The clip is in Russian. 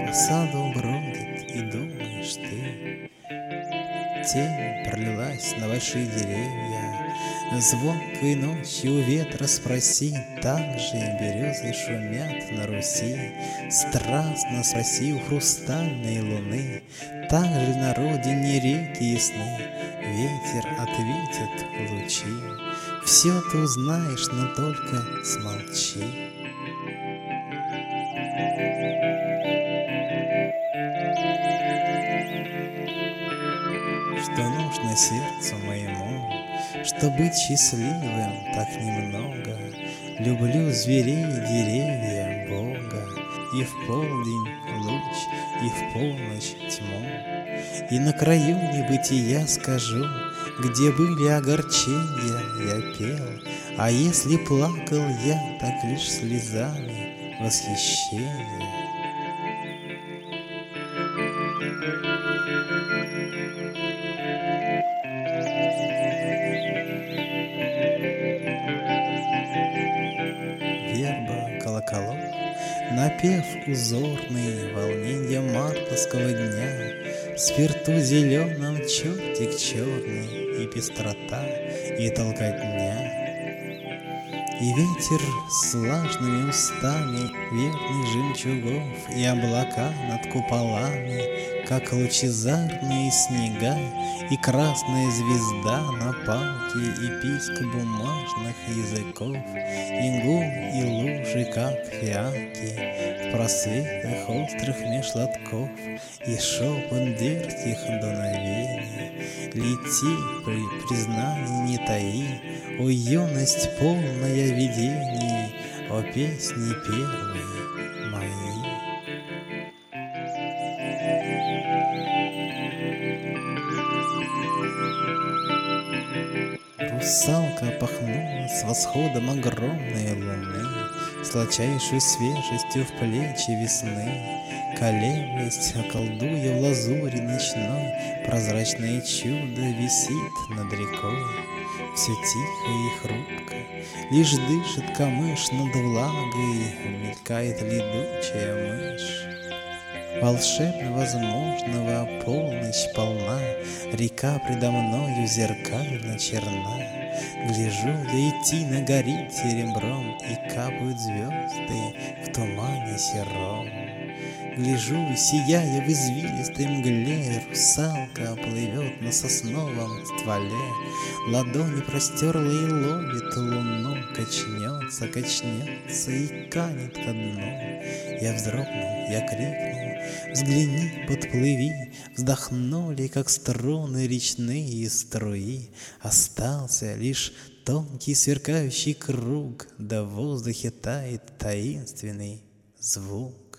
По саду бродит, и думаешь ты. Тень пролилась на большие деревья, звонкой ночью у ветра спроси, так же березы шумят на Руси. Страстно спроси у хрустальной луны, так же на родине реки ясны. Ветер ответит в лучи, все ты узнаешь, но только смолчи. Что нужно сердцу моему, чтоб быть счастливым так немного. Люблю зверей, деревья, Бога, и в полдень луч, и в полночь тьму. И на краю небытия скажу, где были огорчения, я пел, а если плакал я, так лишь слезами восхищения. Верба, колоколов, напев узорный, волненье мартовского дня, в спирту зеленом чертик черный, и пестрота, и толкотня. И ветер с влажными устами, верных жемчугов, и облака над куполами, как лучезарные снега, и красная звезда на палке, и писк бумажных языков, и гул, и лужи, как фиалки, в просветах острых меж лотков, и шепот дерзких дуновений. Лети, при признании не таи, о юность полная видений, о песни первые мои. Русалка пахнула с восходом огромной луны, сладчайшей свежестью в плечи весны. Колеблясь, околдуя в лазури ночной, прозрачное чудо висит над рекой. Все тихо и хрупко, лишь дышит камыш над влагой, мелькает летучая мышь. Волшебно возможного полночь полна, река предо мною зеркально черна. Гляжу, летина горит серебром, и капают звезды в тумане сером. Гляжу, сияя в извилистой мгле, русалка плывет на сосновом стволе. Ладони простерла и ловит луну, качнется, качнется и канет ко дну. Я вздрогнул, я крикнул: взгляни, подплыви. Вздохнули, как струны речные струи. Остался лишь тонкий сверкающий круг, да в воздухе тает таинственный звук.